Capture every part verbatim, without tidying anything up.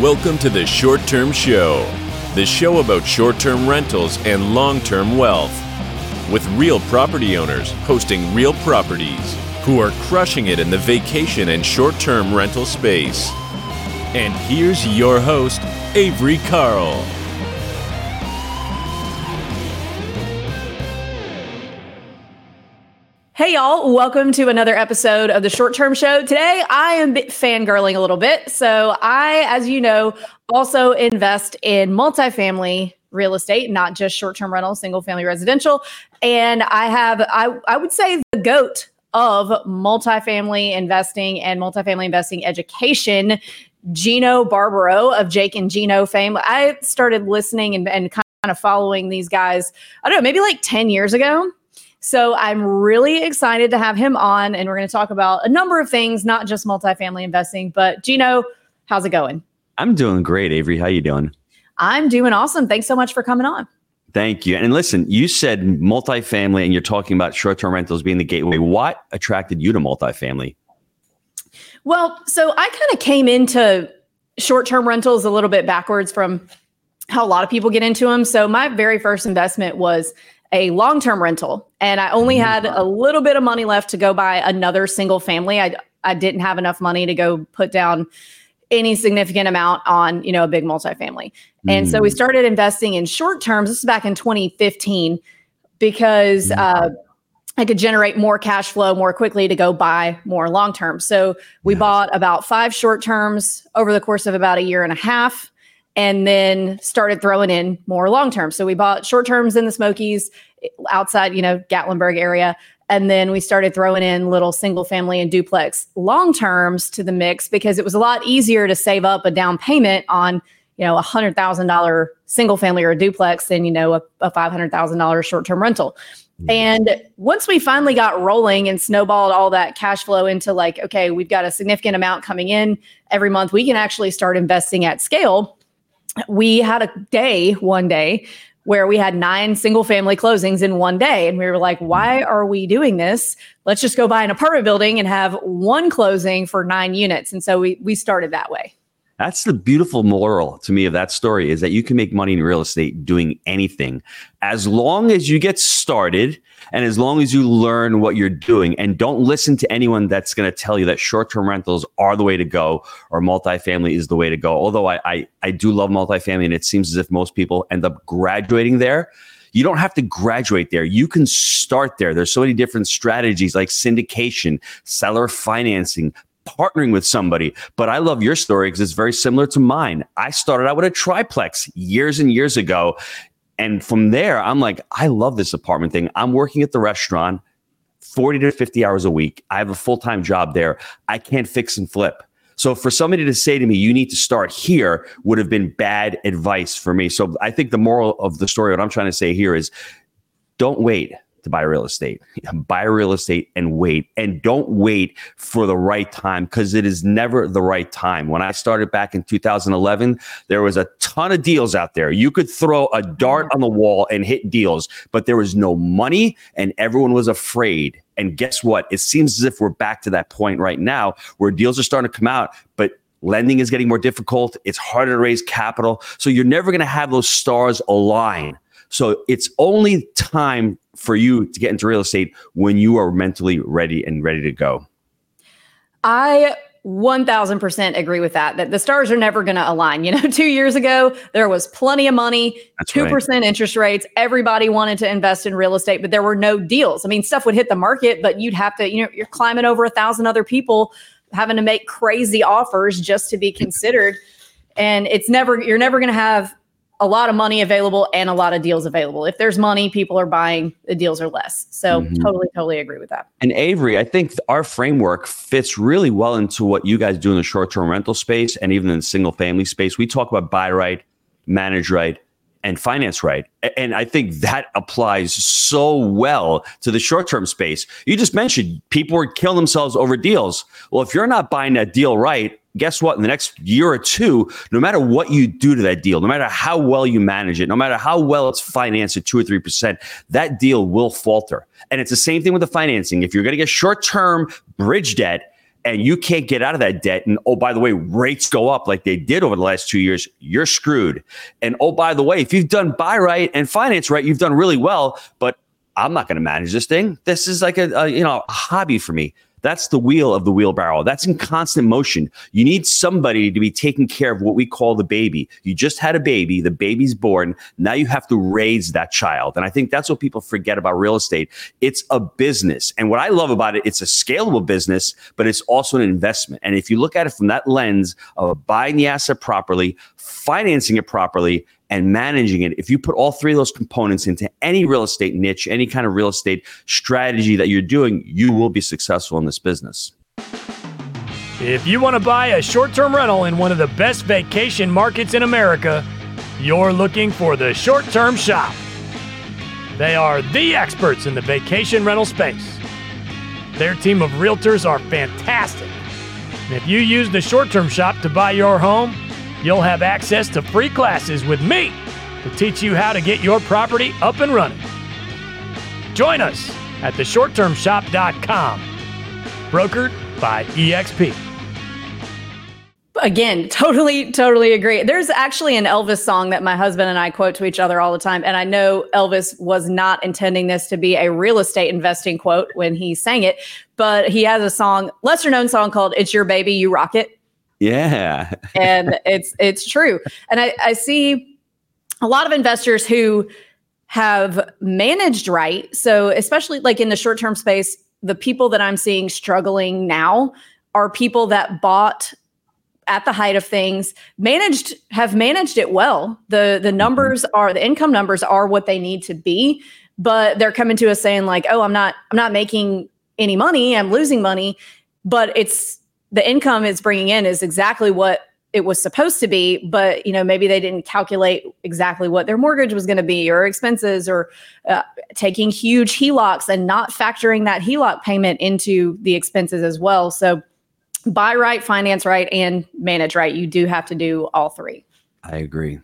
Welcome to the Short Term Show, the show about short-term rentals and long-term wealth, with real property owners hosting real properties who are crushing it in the vacation and short-term rental space. And here's your host, Avery Carl. Hey y'all, welcome to another episode of the Short Term Show. Today, I am fangirling a little bit. So I, as you know, also invest in multifamily real estate, not just short-term rental, single family residential. And I have, I, I would say the GOAT of multifamily investing and multifamily investing education, Gino Barbaro of Jake and Gino fame. I started listening and, and kind of following these guys, I don't know, maybe like ten years ago. So I'm really excited to have him on, and we're going to talk about a number of things, not just multifamily investing. But Gino, how's it going? I'm doing great, Avery. How you doing? I'm doing awesome. Thanks so much for coming on. Thank you. And listen, you said multifamily, and you're talking about short-term rentals being the gateway. What attracted you to multifamily? Well, so I kind of came into short-term rentals a little bit backwards from how a lot of people get into them. So my very first investment was a long-term rental, and I only had a little bit of money left to go buy another single family. I I didn't have enough money to go put down any significant amount on, you know, a big multifamily. Mm. And so we started investing in short terms. This is back in twenty fifteen because uh, I could generate more cash flow more quickly to go buy more long term. So we yes. bought about five short terms over the course of about a year and a half, and then started throwing in more long term. So we bought short terms in the Smokies outside, you know, Gatlinburg area. And then we started throwing in little single family and duplex long terms to the mix because it was a lot easier to save up a down payment on, you know, a one hundred thousand dollars single family or a duplex than, you know, a, a five hundred thousand dollars short-term rental. Mm-hmm. And once we finally got rolling and snowballed all that cash flow into like, okay, we've got a significant amount coming in every month, we can actually start investing at scale. We had a day, one day, where we had nine single family closings in one day. And we were like, why are we doing this? Let's just go buy an apartment building and have one closing for nine units. And so we we started that way. That's the beautiful moral to me of that story, is that you can make money in real estate doing anything as long as you get started and as long as you learn what you're doing, and don't listen to anyone that's going to tell you that short-term rentals are the way to go or multifamily is the way to go. Although I, I, I do love multifamily, and it seems as if most people end up graduating there. You don't have to graduate there. You can start there. There's so many different strategies like syndication, seller financing, partnering with somebody. But I love your story because it's very similar to mine. I started out with a triplex years and years ago. And from there, I'm like, I love this apartment thing. I'm working at the restaurant forty to fifty hours a week. I have a full-time job there. I can't fix and flip. So for somebody to say to me, you need to start here, would have been bad advice for me. So I think the moral of the story, what I'm trying to say here is, don't wait to buy real estate. Buy real estate and wait. And don't wait for the right time, because it is never the right time. When I started back in two thousand eleven, there was a ton of deals out there. You could throw a dart on the wall and hit deals, but there was no money and everyone was afraid. And guess what? It seems as if we're back to that point right now where deals are starting to come out, but lending is getting more difficult. It's harder to raise capital. So you're never going to have those stars align. So it's only time for you to get into real estate when you are mentally ready and ready to go. I one thousand percent agree with that, that the stars are never going to align. You know, two years ago, there was plenty of money, That's two percent right. interest rates. Everybody wanted to invest in real estate, but there were no deals. I mean, stuff would hit the market, but you'd have to, you know, you're climbing over a thousand other people having to make crazy offers just to be considered. And it's never, you're never going to have a lot of money available and a lot of deals available. If there's money, people are buying, the deals are less. So mm-hmm. totally, totally agree with that. And Avery, I think our framework fits really well into what you guys do in the short-term rental space and even in the single family space. We talk about buy right, manage right, and finance right. And I think that applies so well to the short-term space. You just mentioned people were killing themselves over deals. Well, if you're not buying that deal right, guess what? In the next year or two, no matter what you do to that deal, no matter how well you manage it, no matter how well it's financed at two or three percent, that deal will falter. And it's the same thing with the financing. If you're going to get short-term bridge debt and you can't get out of that debt, and oh, by the way, rates go up like they did over the last two years, you're screwed. And oh, by the way, if you've done buy right and finance right, you've done really well, but I'm not going to manage this thing. This is like a, a you know a hobby for me. That's the wheel of the wheelbarrow. That's in constant motion. You need somebody to be taking care of what we call the baby. You just had a baby. The baby's born. Now you have to raise that child. And I think that's what people forget about real estate. It's a business. And what I love about it, it's a scalable business, but it's also an investment. And if you look at it from that lens of buying the asset properly, financing it properly, and managing it, if you put all three of those components into any real estate niche, any kind of real estate strategy that you're doing, you will be successful in this business. If you want to buy a short-term rental in one of the best vacation markets in America, you're looking for the Short-Term Shop. They are the experts in the vacation rental space. Their team of realtors are fantastic. And if you use the Short-Term Shop to buy your home, you'll have access to free classes with me to teach you how to get your property up and running. Join us at the short term shop dot com. Brokered by E X P. Again, totally, totally agree. There's actually an Elvis song that my husband and I quote to each other all the time. And I know Elvis was not intending this to be a real estate investing quote when he sang it, but he has a song, lesser known song called It's Your Baby, You Rock It. Yeah. And it's it's true. And I, I see a lot of investors who have managed right. So especially like in the short-term space, the people that I'm seeing struggling now are people that bought at the height of things, managed, have managed it well. The the numbers are, the income numbers are what they need to be, but they're coming to us saying like, oh, I'm not, I'm not making any money. I'm losing money, but it's, the income it's bringing in is exactly what it was supposed to be, but you know maybe they didn't calculate exactly what their mortgage was going to be or expenses, or uh, taking huge H E L O Cs and not factoring that H E L O C payment into the expenses as well. So buy right, finance right, and manage right. You do have to do all three. I agree.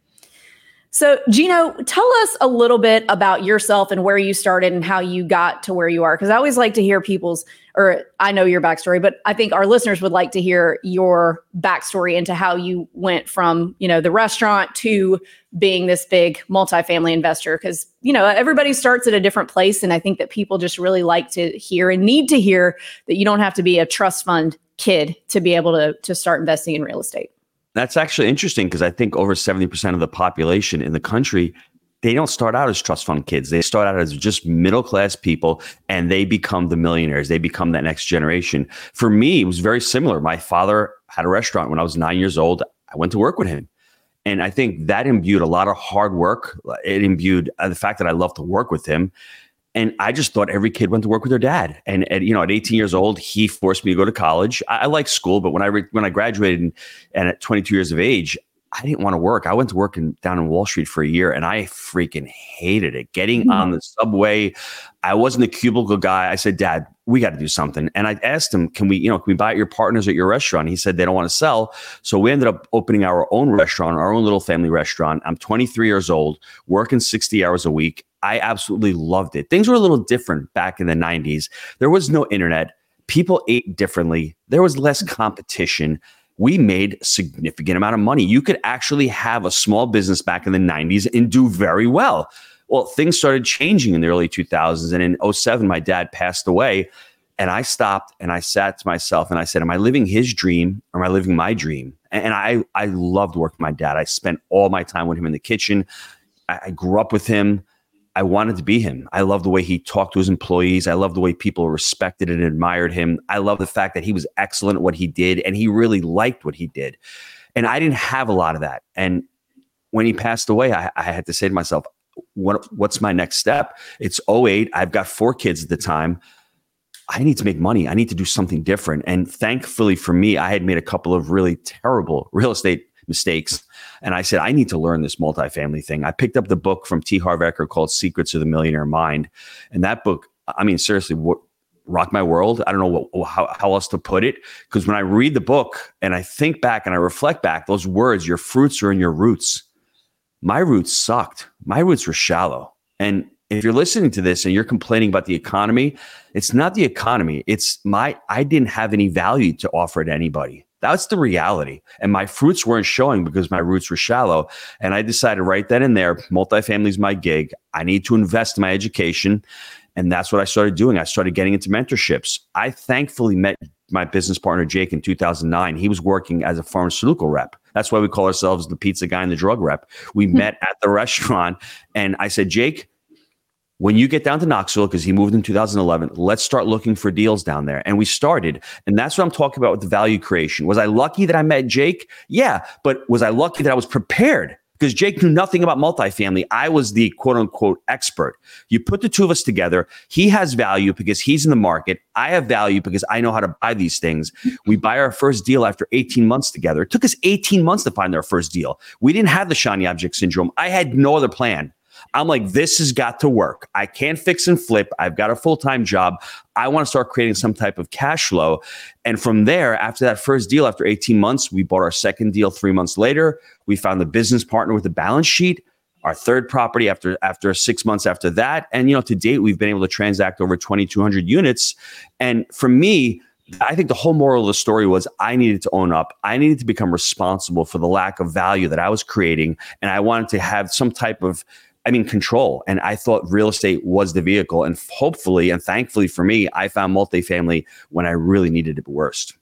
So Gino, tell us a little bit about yourself and where you started and how you got to where you are. Because I always like to hear people's, or I know your backstory, but I think our listeners would like to hear your backstory into how you went from, you know, the restaurant to being this big multifamily investor. Because, you know, everybody starts at a different place. And I think that people just really like to hear and need to hear that you don't have to be a trust fund kid to be able to, to start investing in real estate. That's actually interesting because I think over seventy percent of the population in the country, they don't start out as trust fund kids. They start out as just middle-class people and they become the millionaires. They become that next generation. For me, it was very similar. My father had a restaurant when I was nine years old. I went to work with him. And I think that imbued a lot of hard work. It imbued uh, the fact that I loved to work with him. And I just thought every kid went to work with their dad. And at, you know, at eighteen years old, he forced me to go to college. I, I liked school, but when I re- when I graduated and, and at twenty-two years of age, I didn't want to work. I went to work in, down in Wall Street for a year, and I freaking hated it. Getting mm-hmm. on the subway, I wasn't a cubicle guy. I said, Dad, we got to do something. And I asked him, can we, you know, can we buy at your partners at your restaurant? He said they don't want to sell. So we ended up opening our own restaurant, our own little family restaurant. I'm twenty-three years old, working sixty hours a week. I absolutely loved it. Things were a little different back in the nineties. There was no internet. People ate differently. There was less competition. We made a significant amount of money. You could actually have a small business back in the nineties and do very well. Well, things started changing in the early two thousands. And in oh seven, my dad passed away. And I stopped and I sat to myself and I said, am I living his dream or am I living my dream? And I, I loved working with my dad. I spent all my time with him in the kitchen. I, I grew up with him. I wanted to be him. I love the way he talked to his employees. I love the way people respected and admired him. I love the fact that he was excellent at what he did and he really liked what he did. And I didn't have a lot of that. And when he passed away, I, I had to say to myself, what, what's my next step? It's oh eight. I've got four kids at the time. I need to make money. I need to do something different. And thankfully for me, I had made a couple of really terrible real estate mistakes. And I said, I need to learn this multifamily thing. I picked up the book from T. Harv Eker called Secrets of the Millionaire Mind. And that book, I mean, seriously, what, rocked my world. I don't know what, how, how else to put it. Because when I read the book and I think back and I reflect back, those words, your fruits are in your roots. My roots sucked. My roots were shallow. And if you're listening to this and you're complaining about the economy, it's not the economy. It's my, I didn't have any value to offer to anybody. That's the reality. And my fruits weren't showing because my roots were shallow. And I decided right then and there, multifamily is my gig. I need to invest in my education. And that's what I started doing. I started getting into mentorships. I thankfully met my business partner, Jake, in two thousand nine. He was working as a pharmaceutical rep. That's why we call ourselves the pizza guy and the drug rep. We mm-hmm. met at the restaurant. And I said, Jake, when you get down to Knoxville, because he moved in two thousand eleven, let's start looking for deals down there. And we started. And that's what I'm talking about with the value creation. Was I lucky that I met Jake? Yeah. But was I lucky that I was prepared? Because Jake knew nothing about multifamily. I was the quote unquote expert. You put the two of us together. He has value because he's in the market. I have value because I know how to buy these things. We buy our first deal after eighteen months together. It took us eighteen months to find our first deal. We didn't have the shiny object syndrome. I had no other plan. I'm like, this has got to work. I can't fix and flip. I've got a full-time job. I want to start creating some type of cash flow. And from there, after that first deal, after eighteen months, we bought our second deal three months later. We found the business partner with a balance sheet, our third property after, after six months after that. And, you know, to date, we've been able to transact over twenty-two hundred units. And for me, I think the whole moral of the story was I needed to own up. I needed to become responsible for the lack of value that I was creating. And I wanted to have some type of I mean, control. And I thought real estate was the vehicle. And hopefully, and thankfully for me, I found multifamily when I really needed it worst.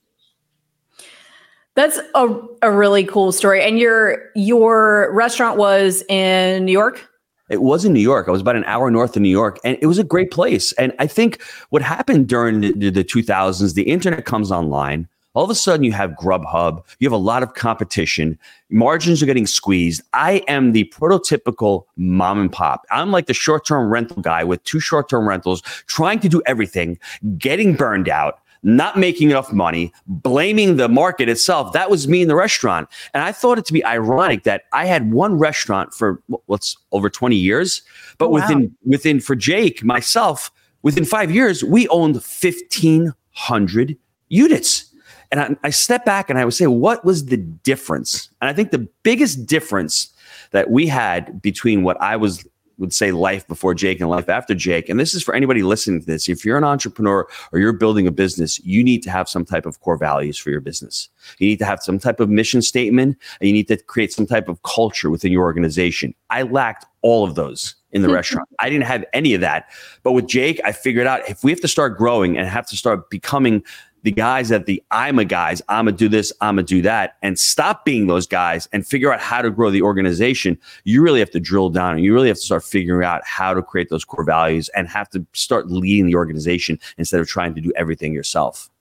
That's a, a really cool story. And your your restaurant was in New York? It was in New York. I was about an hour north of New York, and it was a great place. And I think what happened during the, the two thousands, the internet comes online. All of a sudden, you have Grubhub. You have a lot of competition. Margins are getting squeezed. I am the prototypical mom and pop. I'm like the short-term rental guy with two short-term rentals, trying to do everything, getting burned out, not making enough money, blaming the market itself. That was me in the restaurant. And I thought it to be ironic that I had one restaurant for what's over twenty years, but oh, wow. within within for Jake, myself, within five years, we owned fifteen hundred units. And I, I step back and I would say, what was the difference? And I think the biggest difference that we had between what I was would say life before Jake and life after Jake, and this is for anybody listening to this, if you're an entrepreneur or you're building a business, you need to have some type of core values for your business. You need to have some type of mission statement, and you need to create some type of culture within your organization. I lacked all of those in the restaurant. I didn't have any of that. But with Jake, I figured out if we have to start growing and have to start becoming the guys that the I'm a guys, I'm gonna do this, I'm gonna do that, and stop being those guys and figure out how to grow the organization, you really have to drill down and you really have to start figuring out how to create those core values and have to start leading the organization instead of trying to do everything yourself.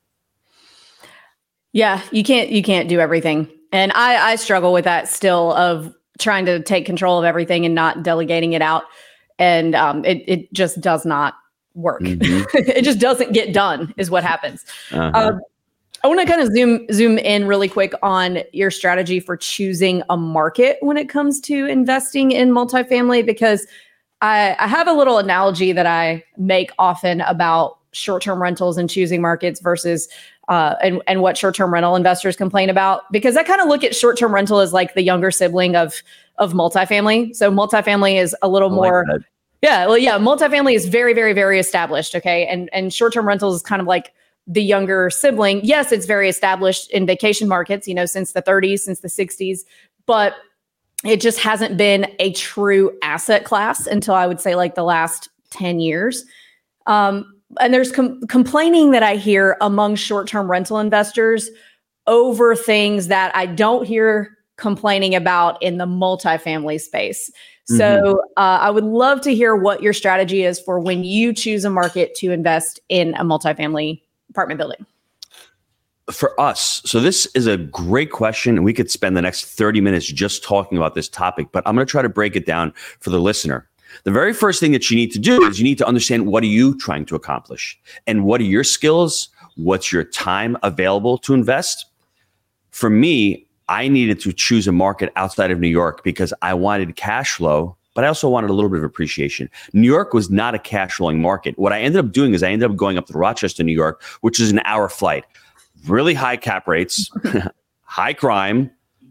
Yeah, you can't you can't do everything. And I, I struggle with that still, of trying to take control of everything and not delegating it out. And um, it it just does not work. Mm-hmm. It just doesn't get done is what happens. Uh-huh. Um, I want to kind of zoom zoom in really quick on your strategy for choosing a market when it comes to investing in multifamily, because I, I have a little analogy that I make often about short-term rentals and choosing markets versus uh, and, and what short-term rental investors complain about, because I kind of look at short-term rental as like the younger sibling of of multifamily. So multifamily is a little I more like Yeah, well, yeah, multifamily is very, very, very established, okay? And and short-term rentals is kind of like the younger sibling. Yes, it's very established in vacation markets, you know, since the thirties, since the sixties, but it just hasn't been a true asset class until I would say like the last ten years. Um, and there's com- complaining that I hear among short-term rental investors over things that I don't hear complaining about in the multifamily space. So mm-hmm. uh, I would love to hear what your strategy is for when you choose a market to invest in a multifamily apartment building. For us, so this is a great question, and we could spend the next thirty minutes just talking about this topic, but I'm going to try to break it down for the listener. The very first thing that you need to do is you need to understand, what are you trying to accomplish? And what are your skills? What's your time available to invest? For me, I needed to choose a market outside of New York because I wanted cash flow, but I also wanted a little bit of appreciation. New York was not a cash flowing market. What I ended up doing is I ended up going up to Rochester, New York, which is an hour flight. Really high cap rates, high crime,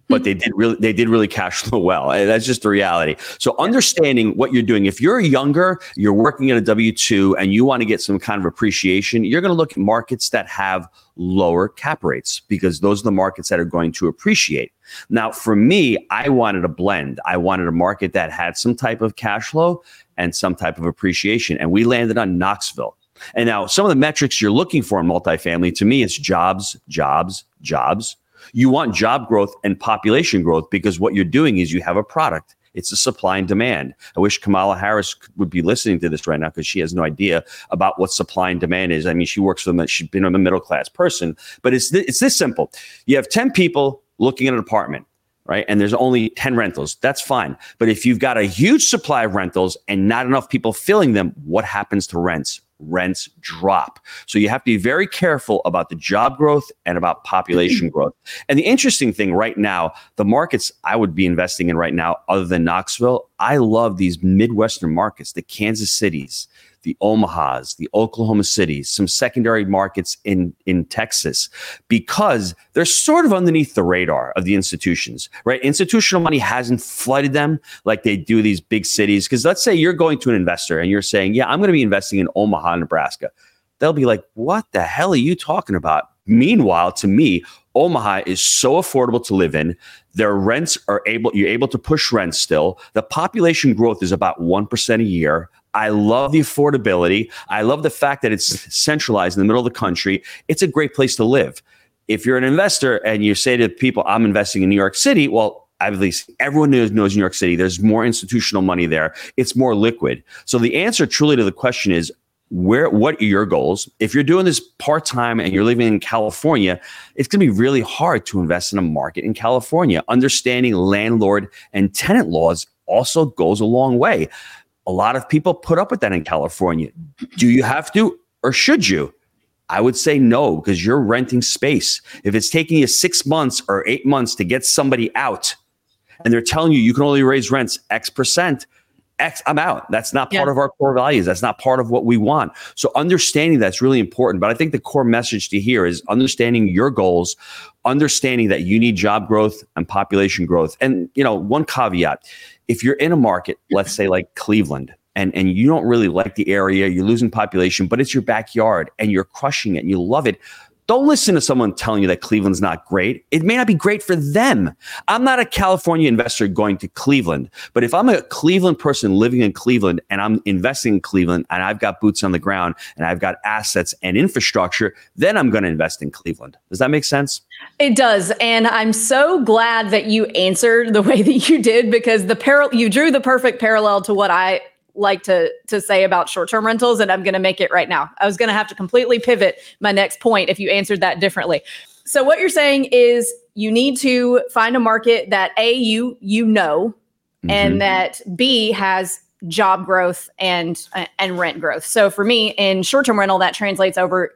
but they did really they did really cash flow well. And that's just the reality. So understanding what you're doing, if you're younger, you're working at a W two and you want to get some kind of appreciation, you're going to look at markets that have lower cap rates because those are the markets that are going to appreciate. Now, for me, I wanted a blend. I wanted a market that had some type of cash flow and some type of appreciation. And we landed on Knoxville. And now some of the metrics you're looking for in multifamily, to me, it's jobs, jobs, jobs. You want job growth and population growth because what you're doing is you have a product. It's a supply and demand. I wish Kamala Harris would be listening to this right now because she has no idea about what supply and demand is. I mean, she works for them. She's been a middle class person, but it's th- it's this simple. You have ten people looking at an apartment, right? And there's only ten rentals. That's fine. But if you've got a huge supply of rentals and not enough people filling them, what happens to rents? Rents drop. So you have to be very careful about the job growth and about population growth. And the interesting thing right now, the markets I would be investing in right now, other than Knoxville, I love these Midwestern markets, the Kansas Cities, the Omahas, the Oklahoma Cities, some secondary markets in, in Texas, because they're sort of underneath the radar of the institutions, right? Institutional money hasn't flooded them like they do these big cities. Because let's say you're going to an investor and you're saying, yeah, I'm going to be investing in Omaha, Nebraska. They'll be like, what the hell are you talking about? Meanwhile, to me, Omaha is so affordable to live in. Their rents are able, you're able to push rents still. The population growth is about one percent a year. I love the affordability. I love the fact that it's centralized in the middle of the country. It's a great place to live. If you're an investor and you say to people, I'm investing in New York City, well, at least everyone knows, knows New York City. There's more institutional money there. It's more liquid. So the answer truly to the question is, where, what are your goals? If you're doing this part-time and you're living in California, it's going to be really hard to invest in a market in California. Understanding landlord and tenant laws also goes a long way. A lot of people put up with that in California. Do you have to, or should you? I would say no, because you're renting space. If it's taking you six months or eight months to get somebody out, and they're telling you you can only raise rents X percent, X, I'm out. That's not part yeah. of our core values. That's not part of what we want. So understanding that's really important. But I think the core message to hear is understanding your goals, understanding that you need job growth and population growth. And, you know, one caveat, if you're in a market, let's say like Cleveland, and, and you don't really like the area, you're losing population, but it's your backyard and you're crushing it and you love it, don't listen to someone telling you that Cleveland's not great. It may not be great for them. I'm not a California investor going to Cleveland, but if I'm a Cleveland person living in Cleveland and I'm investing in Cleveland and I've got boots on the ground and I've got assets and infrastructure, then I'm going to invest in Cleveland. Does that make sense? It does. And I'm so glad that you answered the way that you did, because the par- you drew the perfect parallel to what I like to to say about short-term rentals, and I'm going to make it right now. I was going to have to completely pivot my next point if you answered that differently. So what you're saying is you need to find a market that A, you you know, mm-hmm. and that B, has job growth and and rent growth. So for me, in short-term rental, that translates over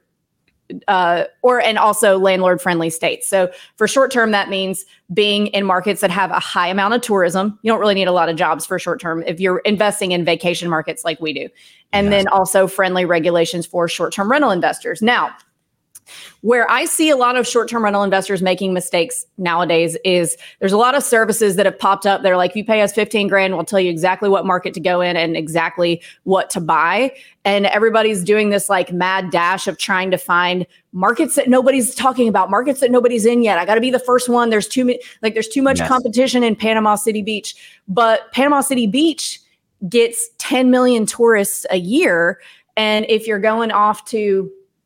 uh, or and also landlord-friendly states. So for short-term, that means being in markets that have a high amount of tourism. You don't really need a lot of jobs for short-term if you're investing in vacation markets like we do. And yes. then also friendly regulations for short-term rental investors. Now, where I see a lot of short-term rental investors making mistakes nowadays is there's a lot of services that have popped up. They're like, if you pay us fifteen grand, we'll tell you exactly what market to go in and exactly what to buy. And everybody's doing this like mad dash of trying to find markets that nobody's talking about, markets that nobody's in yet. I got to be the first one. There's too many, like there's too much yes. competition in Panama City Beach, but Panama City Beach gets ten million tourists a year. And if you're going off to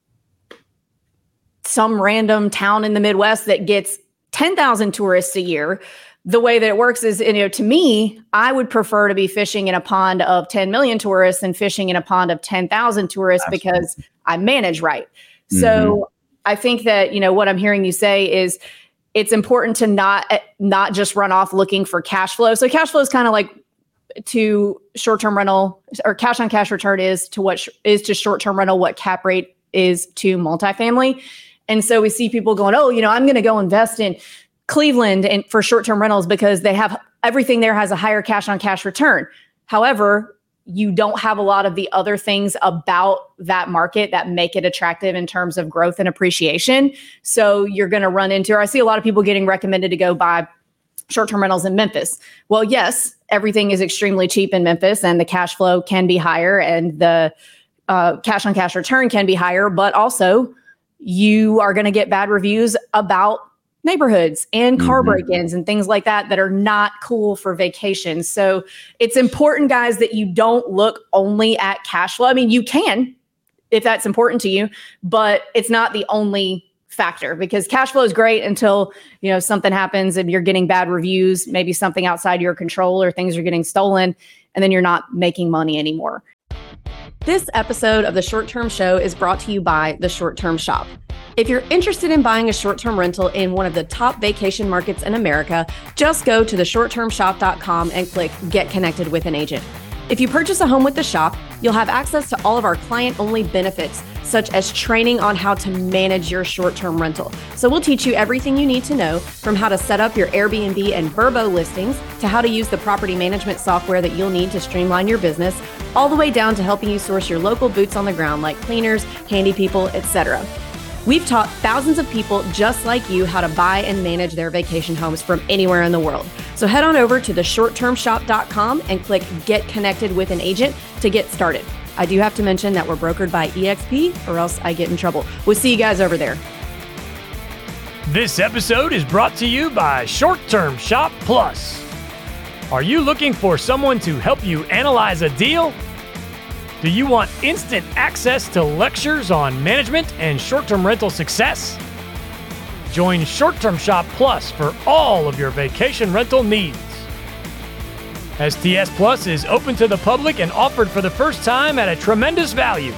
some random town in the Midwest that gets ten thousand tourists a year, the way that it works is, you know, to me, I would prefer to be fishing in a pond of ten million tourists than fishing in a pond of ten thousand tourists Absolutely. Because I manage right. Mm-hmm. So I think that, you know, what I'm hearing you say is it's important to not, not just run off looking for cash flow. So cash flow is kind of like to short-term rental, or cash on cash return is to what sh- is to short-term rental, what cap rate is to multifamily. And so we see people going, oh, you know, I'm going to go invest in Cleveland and for short-term rentals because they have everything there has a higher cash on cash return. However, you don't have a lot of the other things about that market that make it attractive in terms of growth and appreciation. So you're going to run into, or I see a lot of people getting recommended to go buy short-term rentals in Memphis. Well, yes, everything is extremely cheap in Memphis and the cash flow can be higher and the uh, cash on cash return can be higher, but also you are going to get bad reviews about neighborhoods and car mm-hmm. break-ins and things like that that are not cool for vacation. So it's important, guys, that you don't look only at cash flow. I mean, you can if that's important to you, but it's not the only factor, because cash flow is great until, you know, something happens and you're getting bad reviews, maybe something outside your control or things are getting stolen, and then you're not making money anymore. This episode of The Short Term Show is brought to you by The Short Term Shop. If you're interested in buying a short-term rental in one of the top vacation markets in America, just go to the short term shop dot com and click Get Connected with an Agent. If you purchase a home with the shop, you'll have access to all of our client-only benefits, such as training on how to manage your short-term rental. So we'll teach you everything you need to know, from how to set up your Airbnb and Vrbo listings to how to use the property management software that you'll need to streamline your business, all the way down to helping you source your local boots on the ground like cleaners, handy people, et cetera. We've taught thousands of people just like you how to buy and manage their vacation homes from anywhere in the world. So head on over to the short term shop dot com and click Get Connected with an Agent to get started. I do have to mention that we're brokered by E X P, or else I get in trouble. We'll see you guys over there. This episode is brought to you by Short Term Shop Plus. Are you looking for someone to help you analyze a deal? Do you want instant access to lectures on management and short-term rental success? Join Short Term Shop Plus for all of your vacation rental needs. S T S Plus is open to the public and offered for the first time at a tremendous value.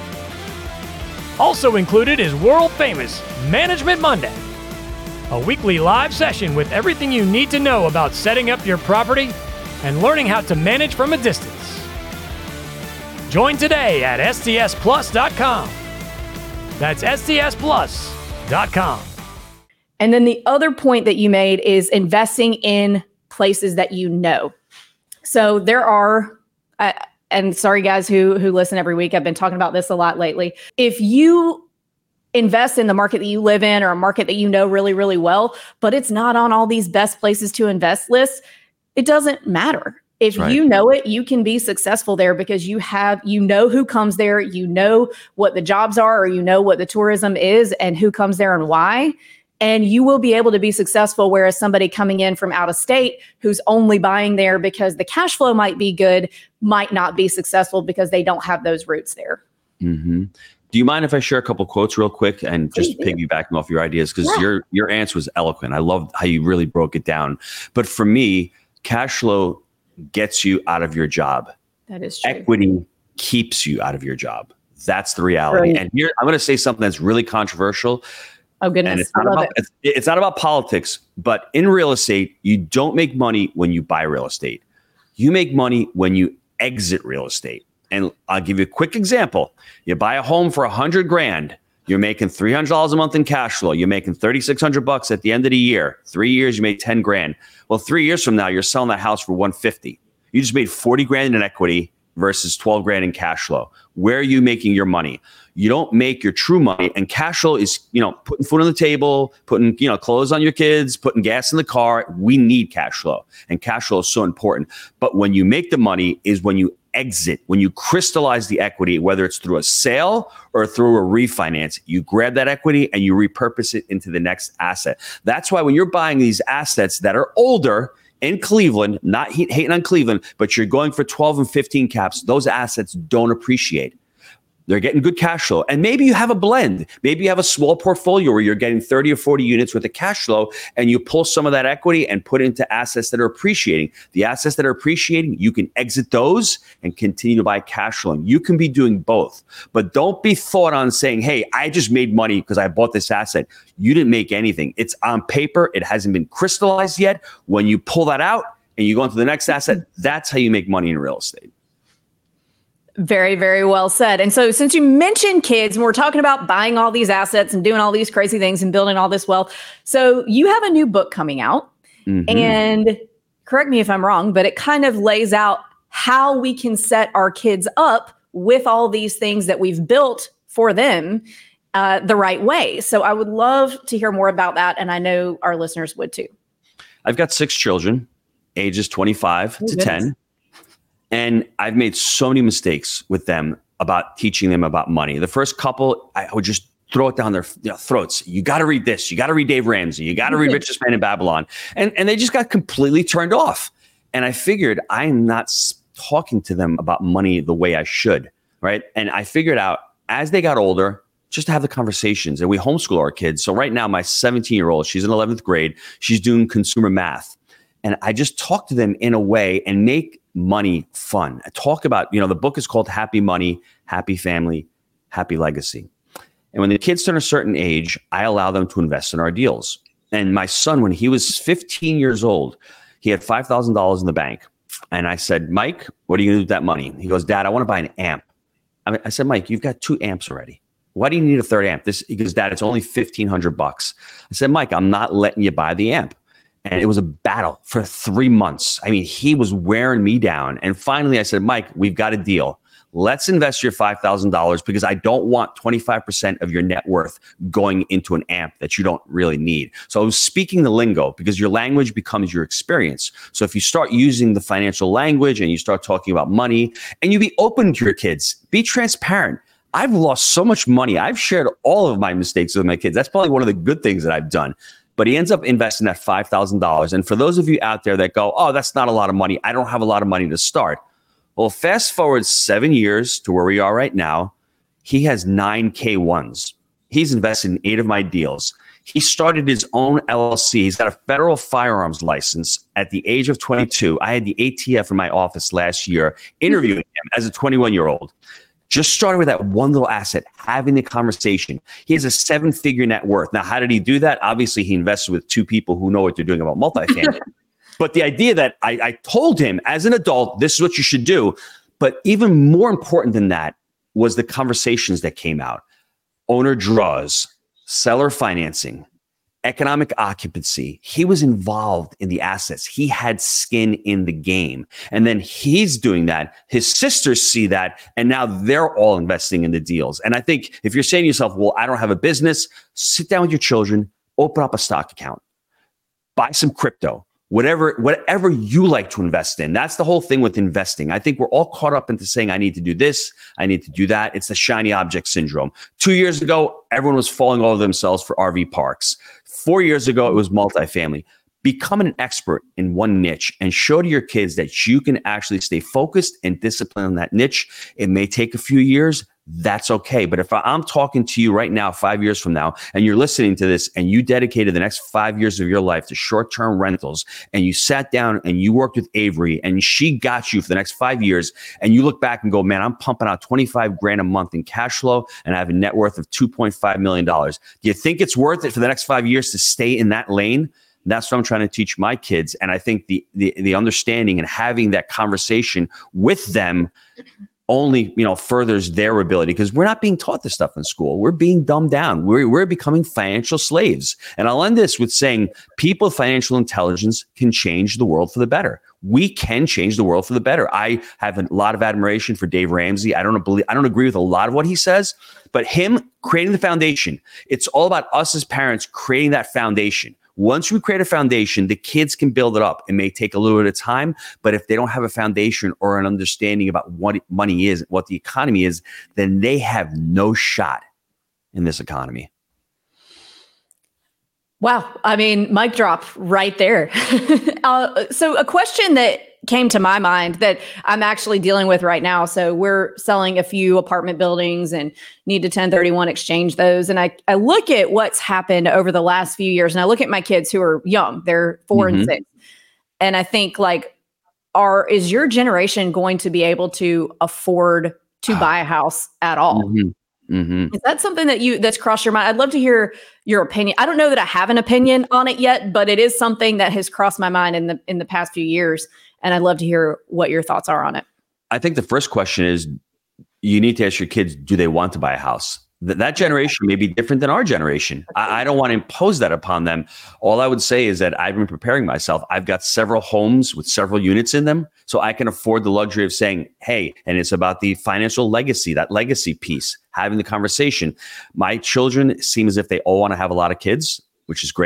Also included is world-famous Management Monday, a weekly live session with everything you need to know about setting up your property and learning how to manage from a distance. Join today at S T S plus dot com. That's S T S plus dot com. And then the other point that you made is investing in places that you know. So there are, uh, and sorry guys who who listen every week, I've been talking about this a lot lately. If you invest in the market that you live in or a market that you know really, really well, but it's not on all these best places to invest lists, it doesn't matter. If right. you know it, you can be successful there because you have, you know who comes there, you know what the jobs are, or you know what the tourism is and who comes there and why. And you will be able to be successful, whereas somebody coming in from out of state who's only buying there because the cash flow might be good, might not be successful because they don't have those roots there. Mm-hmm. Do you mind if I share a couple quotes real quick and just Please piggybacking off your ideas? Because yeah. your your answer was eloquent. I love how you really broke it down. But for me, cash flow gets you out of your job. That is true. Equity keeps you out of your job. That's the reality. Right. And here, I'm going to say something that's really controversial. Oh, goodness. And it's not, about, it. it's, it's not about politics, but in real estate, you don't make money when you buy real estate. You make money when you exit real estate. And I'll give you a quick example. You buy a home for a hundred grand. You're making three hundred dollars a month in cash flow. You're making thirty-six hundred bucks at the end of the year. Three years, you made ten grand. Well, three years from now, you're selling that house for one hundred fifty. You just made forty grand in equity versus twelve grand in cash flow. Where are you making your money? You don't make your true money. And cash flow is, you know, putting food on the table, putting, you know, clothes on your kids, putting gas in the car. We need cash flow. And cash flow is so important. But when you make the money is when you exit, when you crystallize the equity, whether it's through a sale or through a refinance, you grab that equity and you repurpose it into the next asset. That's why when you're buying these assets that are older in Cleveland, not hating on Cleveland, but you're going for twelve and fifteen caps, those assets don't appreciate. They're getting good cash flow. And maybe you have a blend. Maybe you have a small portfolio where you're getting thirty or forty units with the cash flow and you pull some of that equity and put it into assets that are appreciating. The assets that are appreciating, you can exit those and continue to buy cash flow. You can be doing both. But don't be thought on saying, hey, I just made money because I bought this asset. You didn't make anything. It's on paper. It hasn't been crystallized yet. When you pull that out and you go into the next asset, that's how you make money in real estate. Very, very well said. And so since you mentioned kids and we're talking about buying all these assets and doing all these crazy things and building all this wealth. So you have a new book coming out mm-hmm. and correct me if I'm wrong, but it kind of lays out how we can set our kids up with all these things that we've built for them uh, the right way. So I would love to hear more about that. And I know our listeners would too. I've got six children, ages twenty-five Oh, to goodness. ten. And I've made so many mistakes with them about teaching them about money. The first couple, I would just throw it down their you know, throats. You got to read this. You got to read Dave Ramsey. You got to read Richest Man in Babylon. And, and they just got completely turned off. And I figured I'm not s- talking to them about money the way I should, right? And I figured out as they got older, just to have the conversations. And we homeschool our kids. So right now, my seventeen-year-old, she's in eleventh grade. She's doing consumer math. And I just talk to them in a way and make money fun. I talk about, you know, the book is called Happy Money, Happy Family, Happy Legacy. And when the kids turn a certain age, I allow them to invest in our deals. And my son, when he was fifteen years old, he had five thousand dollars in the bank. And I said, Mike, what are you going to do with that money? He goes, Dad, I want to buy an amp. I, mean, I said, Mike, you've got two amps already. Why do you need a third amp? This, he goes, Dad, it's only fifteen hundred bucks. I said, Mike, I'm not letting you buy the amp. And it was a battle for three months. I mean, he was wearing me down. And finally, I said, Mike, we've got a deal. Let's invest your five thousand dollars because I don't want twenty-five percent of your net worth going into an amp that you don't really need. So I was speaking the lingo because your language becomes your experience. So if you start using the financial language and you start talking about money and you be open to your kids, be transparent. I've lost so much money. I've shared all of my mistakes with my kids. That's probably one of the good things that I've done. But he ends up investing that five thousand dollars. And for those of you out there that go, oh, that's not a lot of money. I don't have a lot of money to start. Well, fast forward seven years to where we are right now. He has nine K ones. He's invested in eight of my deals. He started his own L L C. He's got a federal firearms license at the age of twenty-two. I had the A T F in my office last year interviewing him as a twenty-one-year-old. Just started with that one little asset, having the conversation. He has a seven-figure net worth. Now, how did he do that? Obviously, he invested with two people who know what they're doing about multifamily. But the idea that I, I told him as an adult, this is what you should do. But even more important than that was the conversations that came out. Owner draws, seller financing, economic occupancy. He was involved in the assets. He had skin in the game. And then he's doing that. His sisters see that. And now they're all investing in the deals. And I think if you're saying to yourself, well, I don't have a business, sit down with your children, open up a stock account, buy some crypto. Whatever, whatever you like to invest in. That's the whole thing with investing. I think we're all caught up into saying, I need to do this, I need to do that. It's the shiny object syndrome. Two years ago, everyone was falling all over themselves for R V parks. Four years ago, it was multifamily. Become an expert in one niche and show to your kids that you can actually stay focused and disciplined on that niche. It may take a few years. That's okay. But if I'm talking to you right now, five years from now, and you're listening to this and you dedicated the next five years of your life to short-term rentals and you sat down and you worked with Avery and she got you for the next five years and you look back and go, man, I'm pumping out twenty-five grand a month in cash flow and I have a net worth of two point five million dollars. Do you think it's worth it for the next five years to stay in that lane? That's what I'm trying to teach my kids. And I think the, the, the understanding and having that conversation with them only, you know, furthers their ability because we're not being taught this stuff in school. We're being dumbed down. We're, we're becoming financial slaves. And I'll end this with saying people with financial intelligence can change the world for the better. We can change the world for the better. I have a lot of admiration for Dave Ramsey. I don't believe, I don't agree with a lot of what he says, but him creating the foundation, it's all about us as parents creating that foundation. Once we create a foundation, the kids can build it up. It may take a little bit of time, but if they don't have a foundation or an understanding about what money is, what the economy is, then they have no shot in this economy. Wow. I mean, mic drop right there. uh, so a question that came to my mind that I'm actually dealing with right now. So we're selling a few apartment buildings and need to ten thirty-one exchange those. And I, I look at what's happened over the last few years and I look at my kids who are young, they're four mm-hmm. and six. And I think like, are, is your generation going to be able to afford to buy a house at all? Mm-hmm. Mm-hmm. Is that something that you that's crossed your mind? I'd love to hear your opinion. I don't know that I have an opinion on it yet, but it is something that has crossed my mind in the in the past few years. And I'd love to hear what your thoughts are on it. I think the first question is you need to ask your kids, do they want to buy a house? Th- that generation may be different than our generation. I, I don't want to impose that upon them. All I would say is that I've been preparing myself. I've got several homes with several units in them, so I can afford the luxury of saying, hey, and it's about the financial legacy, that legacy piece, having the conversation. My children seem as if they all want to have a lot of kids, which is great.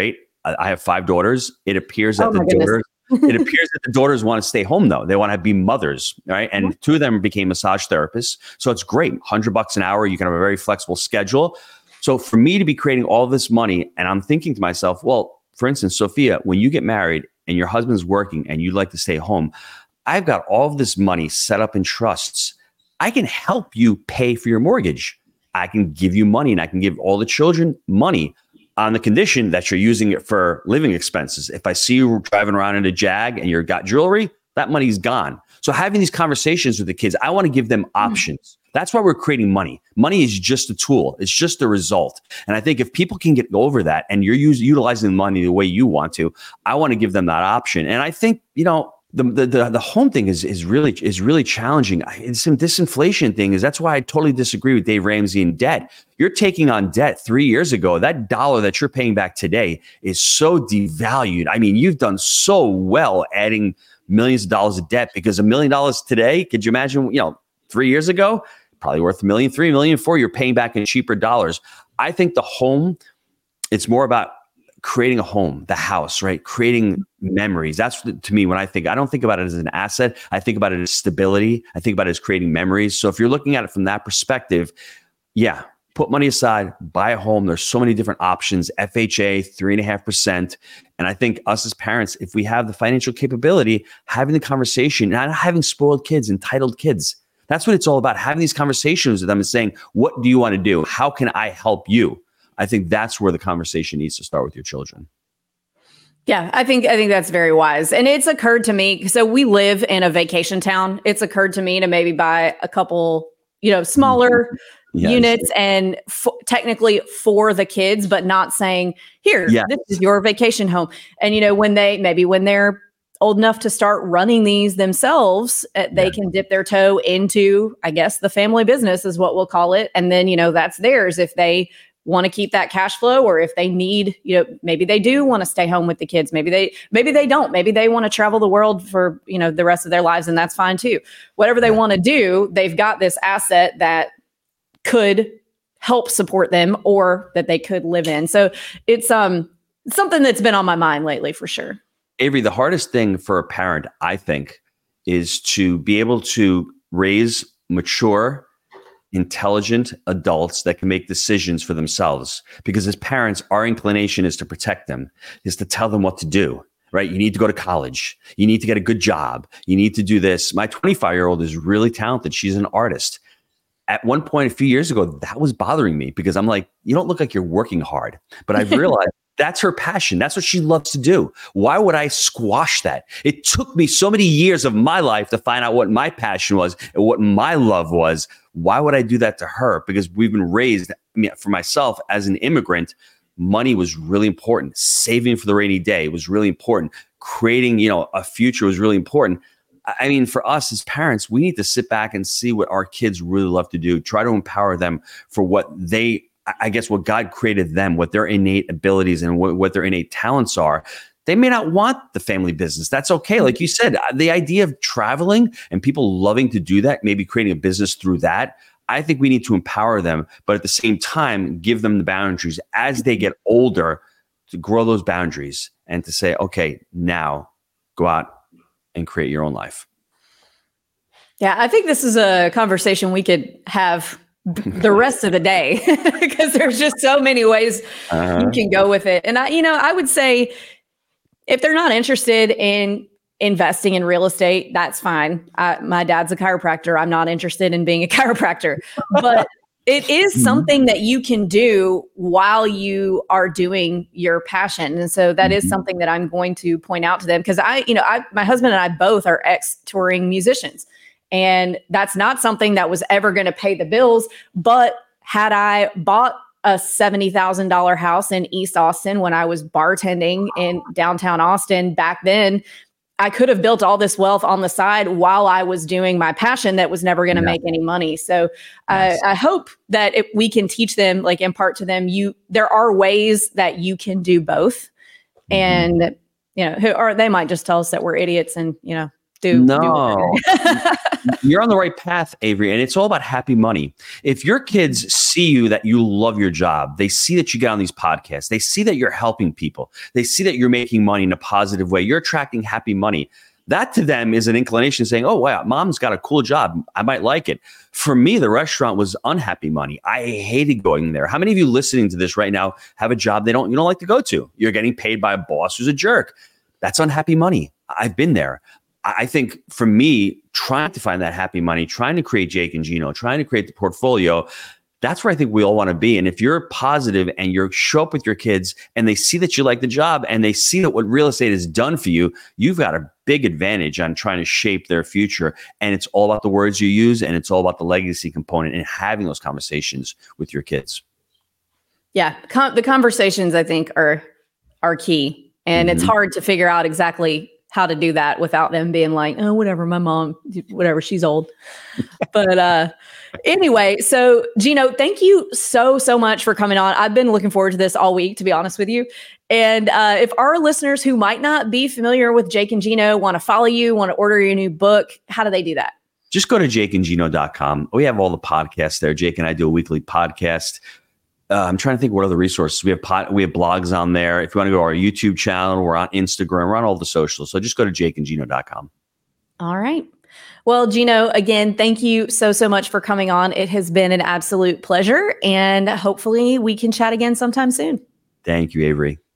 I, I have five daughters. It appears that Oh the my goodness. daughters, it appears that the daughters want to stay home though. They want to be mothers, right? And mm-hmm. two of them became massage therapists. So it's great. one hundred bucks an hour. You can have a very flexible schedule. So for me to be creating all this money, and I'm thinking to myself, well, for instance, Sophia, when you get married and your husband's working and you'd like to stay home, I've got all of this money set up in trusts. I can help you pay for your mortgage. I can give you money and I can give all the children money on the condition that you're using it for living expenses. If I see you driving around in a Jag and you've got jewelry, that money's gone. So having these conversations with the kids, I want to give them options. That's why we're creating money. Money is just a tool. It's just a result. And I think if people can get over that and you're use, utilizing the money the way you want to, I want to give them that option. And I think, you know, The, the the the home thing is is really is really challenging. It's some disinflation thing is that's why I totally disagree with Dave Ramsey in debt. You're taking on debt three years ago. That dollar that you're paying back today is so devalued. I mean, you've done so well adding millions of dollars of debt because a million dollars today, could you imagine, you know, three years ago, probably worth a million, three million, four, you're paying back in cheaper dollars. I think the home, it's more about creating a home, the house, right? Creating memories. That's to me when I think, I don't think about it as an asset. I think about it as stability. I think about it as creating memories. So if you're looking at it from that perspective, yeah, put money aside, buy a home. There's so many different options, F H A, three and a half percent. And I think us as parents, if we have the financial capability, having the conversation, not having spoiled kids, entitled kids, that's what it's all about. Having these conversations with them and saying, what do you want to do? How can I help you? I think that's where the conversation needs to start with your children. Yeah, I think I think that's very wise. And it's occurred to me, so we live in a vacation town. It's occurred to me to maybe buy a couple, you know, smaller yes. units and f- technically for the kids, but not saying, here, yes. this is your vacation home. And, you know, when they, maybe when they're old enough to start running these themselves, uh, they yeah. can dip their toe into, I guess, the family business is what we'll call it. And then, you know, that's theirs if they want to keep that cash flow, or if they need, you know, maybe they do want to stay home with the kids. Maybe they, maybe they don't, maybe they want to travel the world for, you know, the rest of their lives. And that's fine too. Whatever they want to do, they've got this asset that could help support them or that they could live in. So it's um something that's been on my mind lately for sure. Avery, the hardest thing for a parent, I think, is to be able to raise mature, intelligent adults that can make decisions for themselves. Because as parents, our inclination is to protect them, is to tell them what to do, right? You need to go to college. You need to get a good job. You need to do this. My twenty-five-year-old is really talented. She's an artist. At one point, a few years ago, that was bothering me because I'm like, you don't look like you're working hard. But I've realized that's her passion. That's what she loves to do. Why would I squash that? It took me so many years of my life to find out what my passion was and what my love was. Why would I do that to her? Because we've been raised, I mean, for myself as an immigrant, money was really important. Saving for the rainy day was really important. Creating, you know, a future was really important. I mean, for us as parents, we need to sit back and see what our kids really love to do. Try to empower them for what they, I guess, what God created them, what their innate abilities and what, what their innate talents are. They may not want the family business. That's okay. Like you said, the idea of traveling and people loving to do that, maybe creating a business through that, I think we need to empower them, but at the same time, give them the boundaries as they get older to grow those boundaries and to say, okay, now go out and create your own life. Yeah, I think this is a conversation we could have the rest of the day because there's just so many ways uh-huh. you can go with it. And I, you know, I would say if they're not interested in investing in real estate, that's fine. I, my dad's a chiropractor. I'm not interested in being a chiropractor, but it is something that you can do while you are doing your passion. And so that is something that I'm going to point out to them because I, you know, I, my husband and I both are ex-touring musicians. And that's not something that was ever going to pay the bills. But had I bought a seventy thousand dollars house in East Austin when I was bartending in downtown Austin back then, I could have built all this wealth on the side while I was doing my passion that was never going to yeah. make any money. So uh, I hope that if we can teach them, like impart to them, you, there are ways that you can do both. Mm-hmm. And, you know, who, or they might just tell us that we're idiots and, you know, do. No, do you're on the right path, Avery. And it's all about happy money. If your kids see you that you love your job, they see that you get on these podcasts, they see that you're helping people, they see that you're making money in a positive way, you're attracting happy money. That to them is an inclination saying, oh, wow, mom's got a cool job. I might like it. For me, the restaurant was unhappy money. I hated going there. How many of you listening to this right now have a job they don't, you don't like to go to? You're getting paid by a boss who's a jerk. That's unhappy money. I've been there. I think for me, trying to find that happy money, trying to create Jake and Gino, trying to create the portfolio, that's where I think we all want to be. And if you're positive and you show up with your kids and they see that you like the job and they see that what real estate has done for you, you've got a big advantage on trying to shape their future. And it's all about the words you use, and it's all about the legacy component and having those conversations with your kids. Yeah, com- the conversations I think are are key, and mm-hmm. it's hard to figure out exactly how to do that without them being like, oh, whatever, my mom, whatever, she's old. But uh, anyway, so Gino, thank you so, so much for coming on. I've been looking forward to this all week, to be honest with you. And uh, if our listeners who might not be familiar with Jake and Gino want to follow you, want to order your new book, how do they do that? Just go to jake and gino dot com. We have all the podcasts there. Jake and I do a weekly podcast. Uh, I'm trying to think what other resources we have. Pod, we have blogs on there. If you want to go to our YouTube channel, we're on Instagram, we're on all the socials. So just go to jake and gino dot com. All right. Well, Gino, again, thank you so, so much for coming on. It has been an absolute pleasure, and hopefully we can chat again sometime soon. Thank you, Avery.